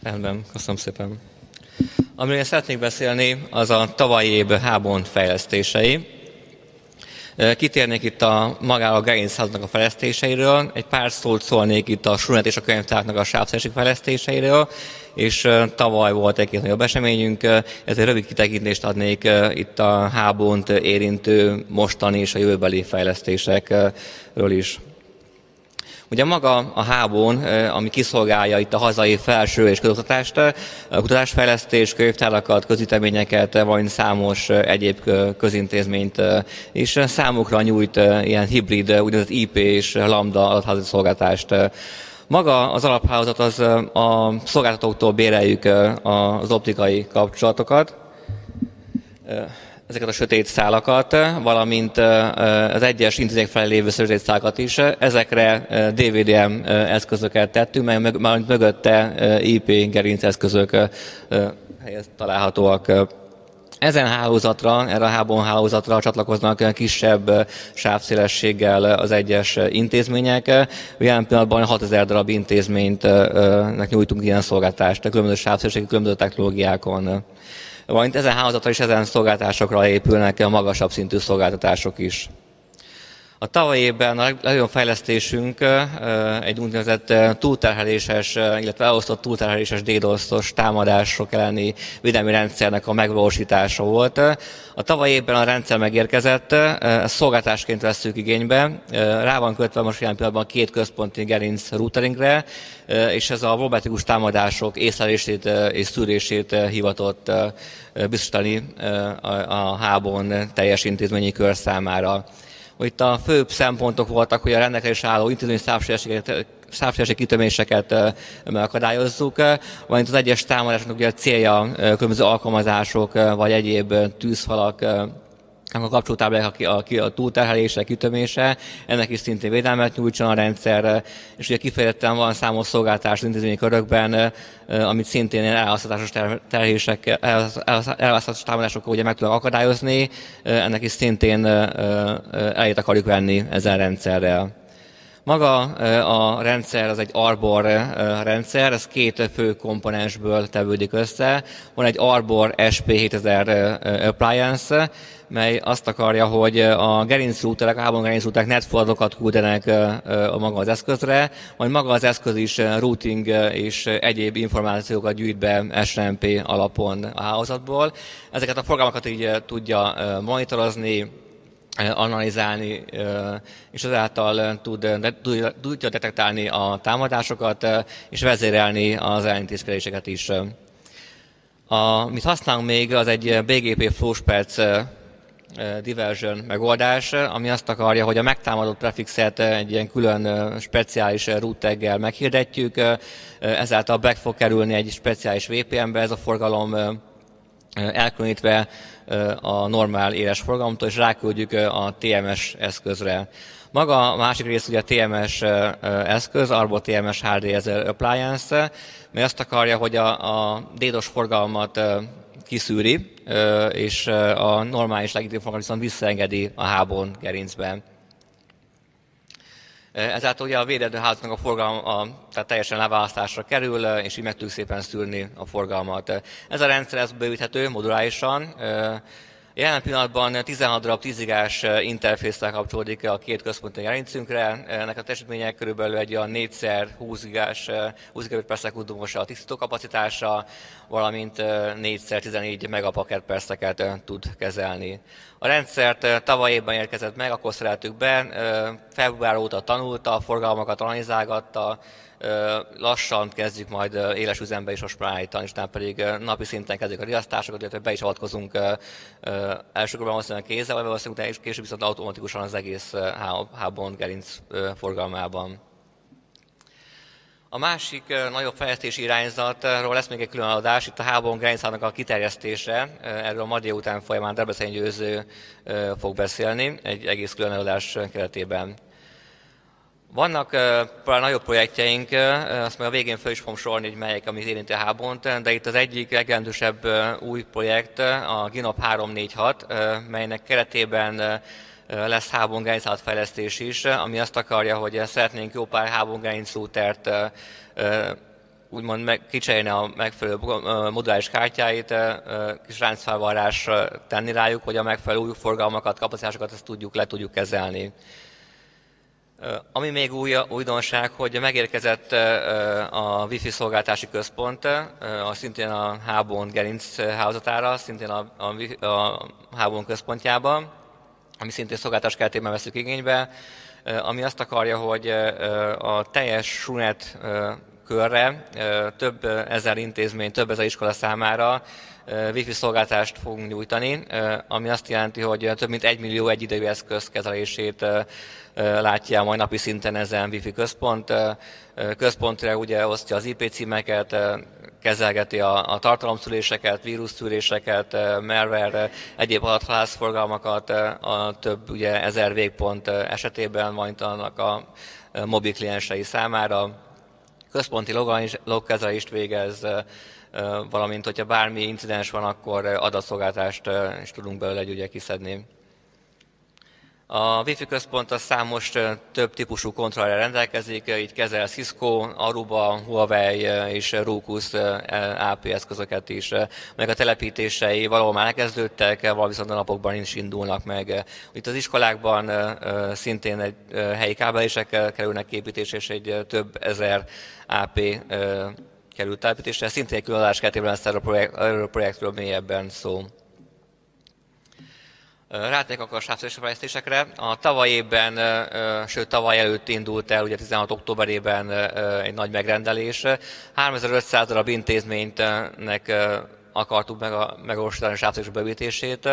Rendben, köszönöm szépen. Amiről én szeretnék beszélni, az a tavalyi év hábont fejlesztései. Kitérnék itt magára a gerincháznak a fejlesztéseiről, egy pár szót szólnék itt a Sunet és a könyvtárnak a sávszélesség fejlesztéseiről, és tavaly volt egy-két nagyobb eseményünk, ezért rövid kitekintést adnék itt a hábont érintő mostani és a jövőbeli fejlesztésekről is. Ugye maga a hábon, ami kiszolgálja itt a hazai felső és közoktatást, kutatásfejlesztés, könyvtárakat, közgyűjteményeket, valamint számos egyéb közintézményt is számukra nyújt ilyen hibrid, úgynevezett IP és lambda adathálózati szolgáltást. Maga az alaphálózat az a szolgáltatóktól béreljük az optikai kapcsolatokat, ezeket a sötét szálakat, valamint az egyes intézmények felé lévő sötét szálakat is. Ezekre DVDM eszközöket tettünk, mert mögötte IP gerinc eszközök találhatóak. Ezen hálózatra, erre a hábon hálózatra csatlakoznak kisebb sávszélességgel az egyes intézmények. Jelen pillanatban 6000 darab intézménynek nyújtunk ilyen szolgáltást, különböző sávszélességi, különböző technológiákon. Valamint ezen hálózatra és ezen szolgáltatásokra épülnek a magasabb szintű szolgáltatások is. A tavalyi évben a legnagyobb fejlesztésünk egy úgynevezett túlterheléses, illetve elosztott túlterheléses DDoS-os támadások elleni védelmi rendszernek a megvalósítása volt. A tavalyi évben a rendszer megérkezett, ezt szolgáltásként vesszük igénybe. Rá van kötve most jelen pillanatban 2 központi gerinc routeringre, és ez a problematikus támadások észlelését és szűrését hivatott biztosítani a hábon teljes intézményi kör számára. Itt a főbb szempontok voltak, hogy a rendelkezésre álló intézményi sávszélesség kitöméseket megakadályozzuk, valamint az egyes támadásoknak ugye a célja különböző alkalmazások vagy egyéb tűzfalak, a kapcsolótáblák a túlterhelése, kitömése, ennek is szintén védelmet nyújtson a rendszer, és ugye kifejezetten van számos szolgáltatás az intézményi körökben, amit szintén elhasználatos elhasználatos támadásokkal ugye meg tudnak akadályozni, ennek is szintén elét akarjuk venni ezen rendszerrel. Maga a rendszer az egy Arbor rendszer, ez 2 fő komponensből tevődik össze. Van egy Arbor SP7000 appliance, mely azt akarja, hogy a gerincrouterek, a hábon gerincrouterek netfordokat küldenek maga az eszközre, majd maga az eszköz is routing és egyéb információkat gyűjt be SNMP alapon a hálózatból. Ezeket a forgalmakat így tudja monitorozni, analizálni, és ezáltal tudja detektálni a támadásokat, és vezérelni az ellentézkedéseket is. Amit használunk még, az egy BGP FlowSpec diversion megoldás, ami azt akarja, hogy a megtámadott prefixet egy ilyen külön speciális root taggel meghirdetjük, ezáltal be fog kerülni egy speciális VPN-be ez a forgalom, elkülönítve a normál éles forgalomtól, és ráküldjük a TMS eszközre. Maga a másik rész ugye a TMS eszköz, Arbor TMS HD1000 appliance, mely azt akarja, hogy a DDoS forgalmat kiszűri, és a normális legitim forgalmat viszont visszaengedi a hábon gerincbe. Ezáltal ugye a védett hálózatnak a forgalma tehát teljesen leválasztásra kerül, és így meg tudjuk szépen szűrni a forgalmat. Ez a rendszer ez bővíthető modulárisan. Jelen pillanatban 16 darab 10 gigás interfészsel kapcsolódik a 2 központi gerincünkre. Ennek a teljesítménye körülbelül egy a 4x20 gigás 20 Gbps a tisztító kapacitása, valamint 4x14 megapakert tud kezelni. A rendszert tavaly évben érkezett meg, akkor szereltük be, február óta tanulta, a forgalmakat analizálgatta, lassan kezdjük majd éles üzembe is most állítani, és pedig napi szinten kezdjük a riasztásokat, illetve be is avatkozunk elsőkorban valószínűleg kézzel, vagy valószínűleg később viszont automatikusan az egész hábon gerinc forgalmában. A másik nagyobb fejlesztési irányzatról lesz még egy külön adás, itt a hábon gerincának a kiterjesztése, erről a ma délután folyamán Debreceni Győző fog beszélni egy egész külön adás keretében. Vannak nagyobb projektjeink, azt meg a végén föl is fogom sorolni, hogy melyek, amit érinti a hábont, de itt az egyik legjelentősebb új projekt a GNOP 346, melynek keretében lesz hábon gerincállatfejlesztés is, ami azt akarja, hogy szeretnénk jó pár hábon gerinc routert úgymond kicserélni a megfelelő moduláris kártyáit, kis ráncfelvarrásra tenni rájuk, hogy a megfelelő új forgalmakat, kapacitásokat ezt le tudjuk kezelni. Ami még újdonság, hogy megérkezett a Wi-Fi szolgáltási központ, szintén a Hábon gerinc hálózatára, szintén a Hábon központjában, ami szintén szolgáltatás keretében veszük igénybe, ami azt akarja, hogy a teljes SUNET körre több ezer intézmény, több ezer iskola számára Wi-Fi szolgáltást fogunk nyújtani, ami azt jelenti, hogy több mint 1 millió egyidejű eszköz kezelését látja majd napi szinten ezen Wi-Fi központ. Központra ugye osztja az IP címeket, kezelgeti a tartalomszűréseket, vírusszűréseket, malware, egyéb adathalászforgalmakat, a több ugye 1000 végpont esetében majd annak a mobil kliensei számára. Központi logkezelést végez, valamint hogyha bármi incidens van, akkor adatszolgáltást is tudunk belőle ugye kiszedni. A Wi-Fi központ a számos több típusú kontrollerrel rendelkezik, így kezel Cisco, Aruba, Huawei és Ruckus AP eszközöket is, meg a telepítései valahol már elkezdődtek, valami viszont a napokban is indulnak meg. Itt az iskolákban szintén egy helyi kábelések kerülnek képítésre, és egy több ezer AP került telepítésre. Szintén egy különadás keretében lesz erről a projektről mélyebben szó. Rátérnék akkor a sávszélességű fejlesztésekre. A tavaly évben, sőt tavaly előtt indult el, ugye 16. októberében egy nagy megrendelés. 3500 darab intézménynek akartuk megvalósítani a sávszélességű bővítését.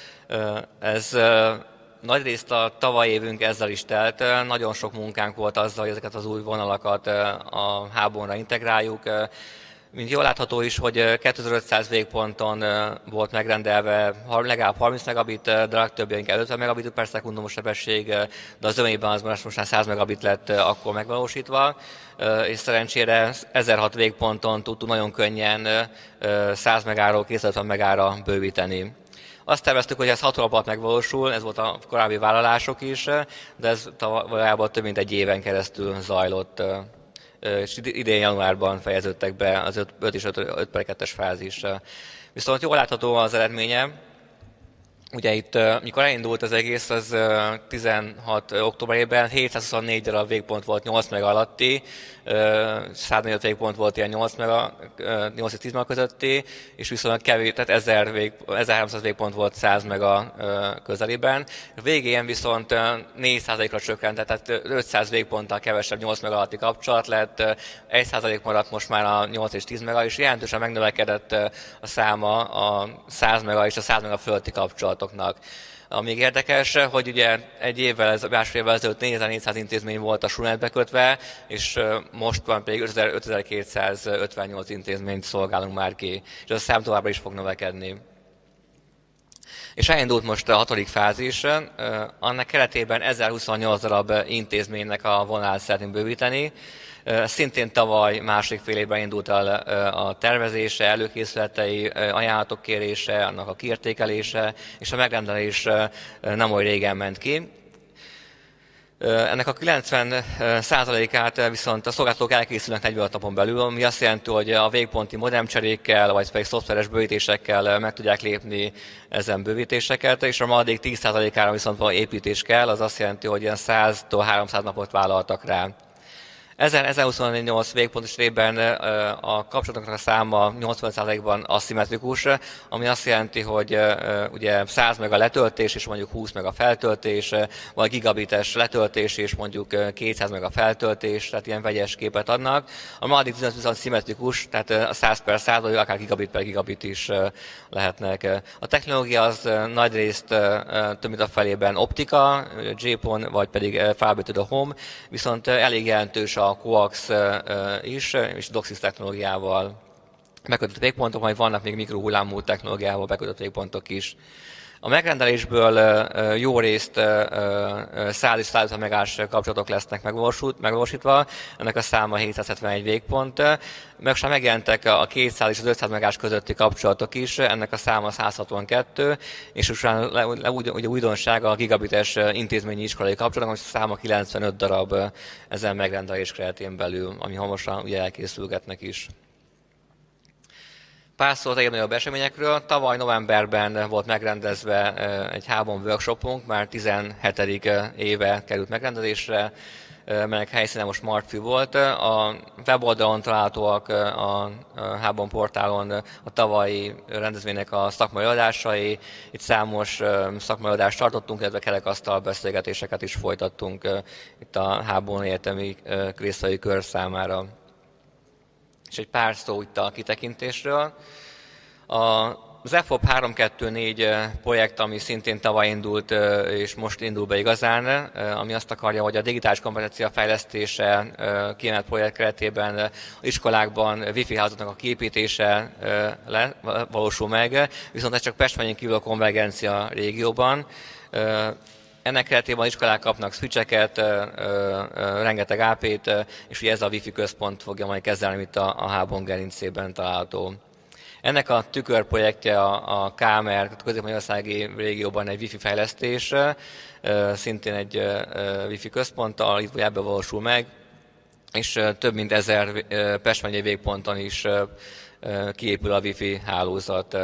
Ez nagyrészt a tavaly évünk ezzel is telt. Nagyon sok munkánk volt azzal, hogy ezeket az új vonalakat a Hábonra integráljuk. Mint jól látható is, hogy 2500 végponton volt megrendelve legalább 30 megabit, de a legtöbbjeink 50 megabit per szekundumos sebesség, de az zömében az most már 100 megabit lett akkor megvalósítva, és szerencsére 1006 végponton tudtuk nagyon könnyen 100 megáról 250 megára bővíteni. Azt terveztük, hogy ez 6 hónap alatt megvalósul, ez volt a korábbi vállalások is, de ez valójában több mint egy éven keresztül zajlott. És idén januárban fejeződtek be az 5 és 5/2-es fázis. Viszont jól látható az eredménye. Ugye itt, mikor elindult az egész, az 16. októberében 724 darab végpont volt 8 mega alatti, 145 végpont volt ilyen 8 és 10 mega közötti, és viszonylag kevés, tehát 1300 végpont volt 100 mega közelében. A végén viszont 4%-ra csökkent, tehát 500 végponttal kevesebb 8 mega alatti kapcsolat lett, 1% maradt most már a 8 és 10 mega, és jelentősen megnövekedett a száma a 100 mega és a 100 mega fölötti kapcsolatok. Amíg érdekes, hogy ugye másfél évvel ezelőtt 4400 intézmény volt a SUNET-be kötve, és most van pedig 5258 intézményt szolgálunk már ki, és ez a szám továbbra is fog növekedni. És elindult most a 6. fázis, annak keretében 1028 darab intézménynek a vonalát szeretnénk bővíteni. Szintén tavaly második fél évben indult el a tervezése, előkészületei, ajánlatok kérése, annak a kiértékelése, és a megrendelés nem olyan régen ment ki. Ennek a 90%-át viszont a szolgáltatók elkészülnek 45 napon belül, ami azt jelenti, hogy a végponti modemcserékkel, vagy pedig szoftveres bővítésekkel meg tudják lépni ezen bővítéseket, és a maradék 10%-ára viszont valami építés kell, az azt jelenti, hogy ilyen 100-tól 300 napot vállaltak rá. 1028 végpont esetében a kapcsolatoknak a száma 80%-ban aszimmetrikus, ami azt jelenti, hogy ugye 100 meg a letöltés és mondjuk 20 meg a feltöltés, vagy gigabites letöltés és mondjuk 200 meg a feltöltés, tehát ilyen vegyes képet adnak. A maradék viszont szimmetrikus, tehát a 100 per 100, vagy akár gigabit per gigabit is lehetnek. A technológia az nagyrészt több mint a felében optika, GPON, vagy pedig Fiber to the Home, viszont elég jelentős a coax is, és DOCSIS technológiával bekötött végpontok, majd vannak még mikrohullámú technológiával bekötött végpontok is. A megrendelésből jó részt száll és szállító megás kapcsolatok lesznek megvalósítva, ennek a száma 771 végpont. Meg sem megjelentek a 200 és az 500 megás közötti kapcsolatok is, ennek a száma 162, és utána ugye újdonság a gigabites intézményi iskolai kapcsolatok, ami száma 95 darab ezen megrendelés keretén belül, ami hamarosan ugye elkészülgetnek is. Pár szót a legnagyobb eseményekről. Tavaly novemberben volt megrendezve egy Hábon workshopunk, már 17. éve került megrendezésre, melynek helyszíne most Martfű volt. A weboldalon találhatóak a Hábon portálon a tavalyi rendezvénynek a szakmai adásai. Itt számos szakmai adást tartottunk, illetve kerekasztal beszélgetéseket is folytattunk itt a Hábon egyetemi résztvevői kör számára. És egy pár szó itt a kitekintésről. Az EFOP 324 projekt, ami szintén tavaly indult, és most indul be igazán, ami azt akarja, hogy a digitális kompetencia fejlesztése kiemelt projekt keretében az iskolákban wifi hálózatnak a kiépítése valósul meg, viszont ez csak Pest megyén kívül a konvergencia régióban. Ennek keretében az iskolák kapnak switcheket, rengeteg AP-t, és ugye ez a Wi-Fi központ fogja majd kezelni, itt a Hábon gerincében található. Ennek a tükörprojektje a Kámer, a közép-magyarországi régióban egy Wi-Fi fejlesztés, szintén egy Wi-Fi központtal, itt ebbe valósul meg, és több mint 1000 Pest megyei végponton is kiépül a Wi-Fi hálózat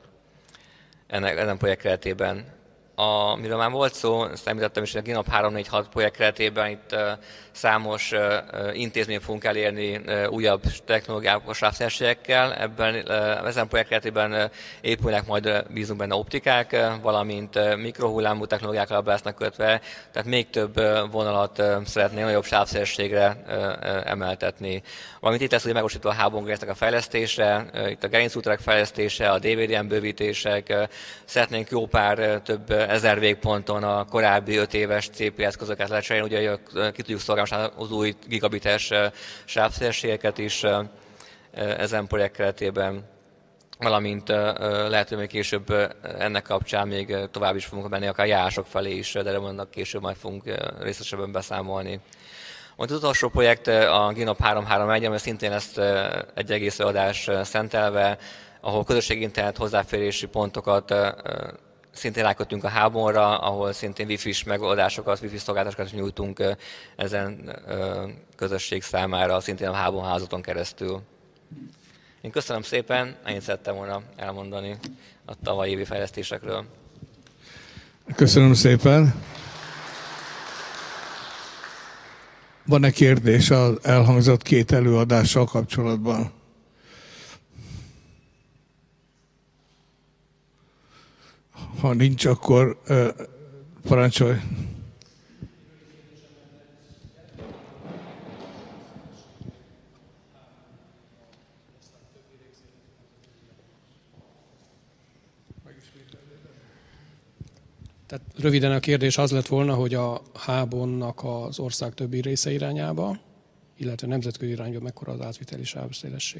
ezen projekt keretében. Amiről már volt szó, azt említettem is, hogy a GINOP 346 projekt keretében itt számos intézményt fogunk elérni újabb technológiákos sávszerűségekkel. Ezen projekt keretében épülnek, majd bízunk benne optikák, valamint mikrohullámú technológiákkal be lesznek kötve, tehát még több vonalat szeretnénk nagyobb sávszerűségre emeltetni. Valamint itt lesz, hogy megvalósítva a Hábon gerincnek a fejlesztése, itt a gerincútrák fejlesztése, a DVDM bővítések, szeretnénk jó pár több 1000 végponton a korábbi 5 éves CP eszközöket lecserélni, ugye ki tudjuk szolgálni az új gigabites sávszélességeket is ezen projekt keretében, valamint lehet, hogy még később ennek kapcsán még tovább is fogunk menni, akár járások felé is, de erről később majd fogunk részletesebben beszámolni. Az utolsó projekt a GINOP 331, ami szintén ezt egy egész adás szentelve, ahol közösségi internet hozzáférési pontokat szintén rákötünk a Hábonra, ahol szintén wifi-s megoldásokat, wifi szolgáltatásokat nyújtunk ezen közösség számára, szintén a Hábon hálózaton keresztül. Én köszönöm szépen, ennyit szerettem volna elmondani a tavalyi évi fejlesztésekről. Köszönöm szépen. Van-e kérdés az elhangzott két előadással kapcsolatban? Ha nincs, akkor parancsolj. Tehát röviden a kérdés az lett volna, hogy a Hábonnak az ország többi része irányába, illetve nemzetközi irányba mekkora az átviteli sávszélesség.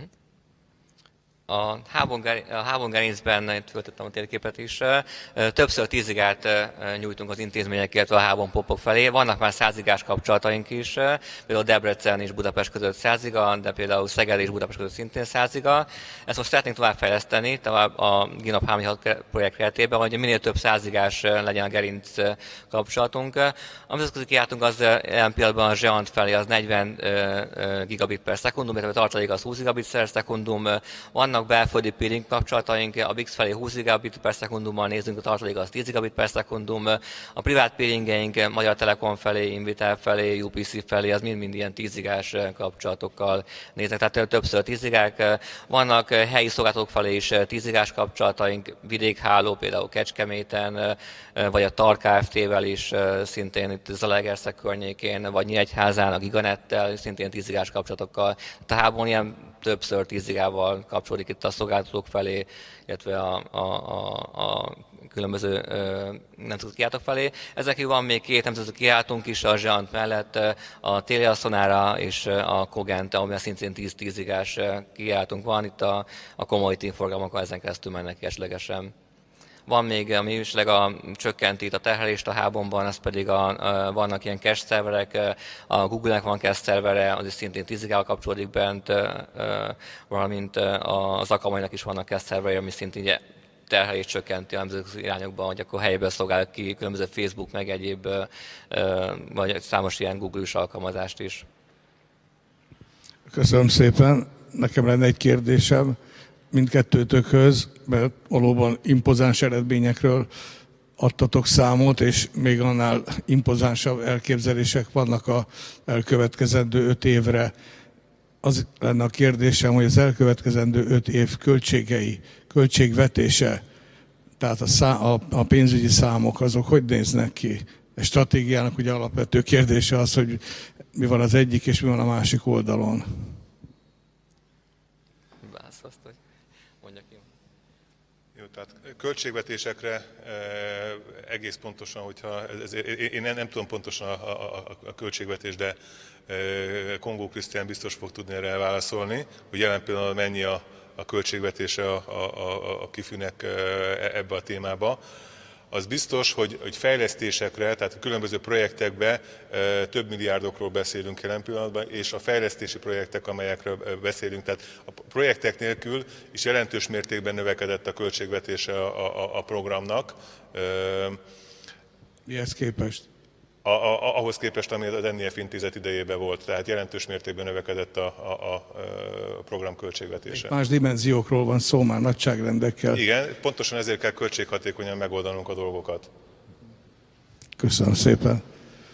A Hábon gerincben, itt föltettem a térképet is, többször 10 gigát nyújtunk az intézmények, illetve a Hábon popok felé. Vannak már 100 gigás kapcsolataink is, például Debrecen és Budapest között 100 giga, de például Szeged és Budapest között szintén 100 giga. Ezt most szeretnénk továbbfejleszteni, tovább a GINOP 346 projekt keretében, hogy minél több 100 gigás legyen a gerinc kapcsolatunk. A nemzetközi kiáltunk az jelen pillanatban a Zseant felé az 40 gigabit per szekundum, illetve tartalék az 20 gigabit per szekundum. Vannak belföldi peering kapcsolataink, a BIX felé 20 gigabit per szekundummal nézzünk, a tartalék az 10 gigabit per szekundum, a privát peeringeink Magyar Telekom felé, Invitel felé, UPC felé, az mind ilyen 10 gigás kapcsolatokkal néznek, tehát többször 10 gigák. Vannak helyi szolgáltatók felé is 10 gigás kapcsolataink, vidékháló, például Kecskeméten, vagy a TAR Kft-vel is, szintén itt Zalaegerszeg környékén, vagy Nyíregyházán, a Giganettel, szintén 10 gigás kapcsolatokkal. Tehát Hábon ilyen többször 10 gigával kapcsolódik itt a szolgáltatók felé, illetve a különböző nemzetközi kiáltók felé. Ezekig van még két nemzetközi kiáltónk is a Zseant mellett, a Telia Sonera és a Cogent, ahol szintén 10 gigás kiáltónk van. Itt a commodity forgalmak ezen keresztül mennek esetlegesen. Van még, ami is csökkenti a terhelést a Hábonban, az pedig vannak ilyen cache szerverek, a Google-nek van cache szervere, az is szintén 10 gigával kapcsolódik bent, valamint az Akamainak is vannak cache szerverei, ami szintén terhelést csökkenti a nemzetközi irányokban, hogy akkor helyben szolgál ki különböző Facebook, meg egyéb, vagy számos ilyen Google-s alkalmazást is. Köszönöm szépen. Nekem lenne egy kérdésem mindkettőtökhöz, mert valóban impozáns eredményekről adtatok számot, és még annál impozánsabb elképzelések vannak az elkövetkezendő 5 évre. Az lenne a kérdésem, hogy az elkövetkezendő 5 év költségvetése, tehát a pénzügyi számok, azok hogy néznek ki? A stratégiának ugye alapvető kérdése az, hogy mi van az egyik és mi van a másik oldalon. Jó, tehát költségvetésekre egész pontosan, hogyha én nem tudom pontosan a költségvetés, de Kongó Krisztián biztos fog tudni erre válaszolni, hogy jelen pillanatban mennyi a költségvetése a KIFÜ-nek ebbe a témába. Az biztos, hogy fejlesztésekre, tehát a különböző projektekbe több milliárdokról beszélünk jelen pillanatban, és a fejlesztési projektek, amelyekről beszélünk, tehát a projektek nélkül is jelentős mértékben növekedett a költségvetése a programnak. Mihez képest? Ahhoz képest, ami az NIF intézet idejében volt, tehát jelentős mértékben növekedett a program költségvetése. Más dimenziókról van szó már, nagyságrendekkel. Igen, pontosan ezért kell költséghatékonyan megoldanunk a dolgokat. Köszönöm szépen.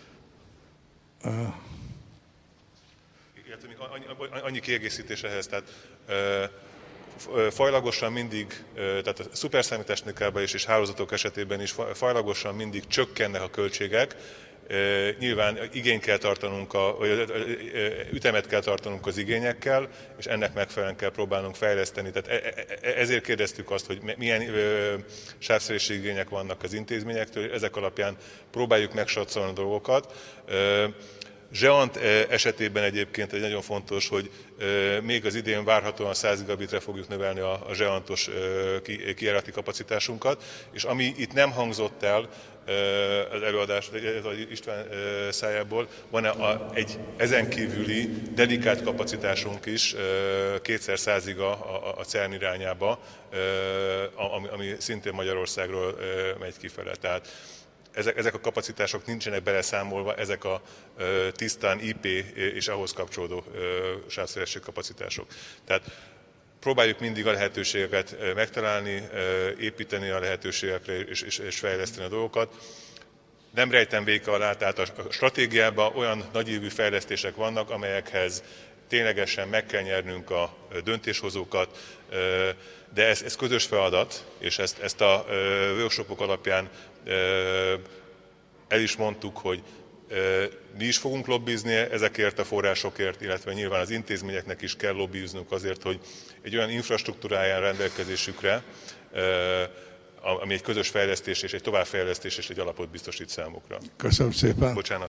Annyi kiegészítés ehhez, tehát fajlagosan mindig, tehát a szuperszámítástechnikában és hálózatok esetében is fajlagosan mindig csökkennek a költségek. Nyilván igényt kell tartanunk, ütemet kell tartanunk az igényekkel, és ennek megfelelően kell próbálnunk fejleszteni. Tehát ezért kérdeztük azt, hogy milyen sávszerési igények vannak az intézményektől, és ezek alapján próbáljuk megsatszolni a dolgokat. Zseant esetében egyébként egy nagyon fontos, hogy még az idén várhatóan 100 gigabitre fogjuk növelni a Zseantos kijárati kapacitásunkat, és ami itt nem hangzott el az előadás István szájából, van egy ezen kívüli dedikált kapacitásunk is, 2x100 giga a CERN irányába, ami szintén Magyarországról megy kifele. Tehát ezek a kapacitások nincsenek beleszámolva, ezek a tisztán IP és ahhoz kapcsolódó sávszeresség kapacitások. Tehát próbáljuk mindig a lehetőségeket megtalálni, építeni a lehetőségekre és fejleszteni a dolgokat. Nem rejtem véka alá, tehát a stratégiában olyan nagyívű fejlesztések vannak, amelyekhez ténylegesen meg kell nyernünk a döntéshozókat, de ez közös feladat, és ezt a workshopok alapján el is mondtuk, hogy mi is fogunk lobbizni ezekért a forrásokért, illetve nyilván az intézményeknek is kell lobbiznunk azért, hogy egy olyan infrastruktúráján rendelkezésükre, ami egy közös fejlesztés és egy továbbfejlesztés és egy alapot biztosít számukra. Köszönöm szépen. Bocsánat.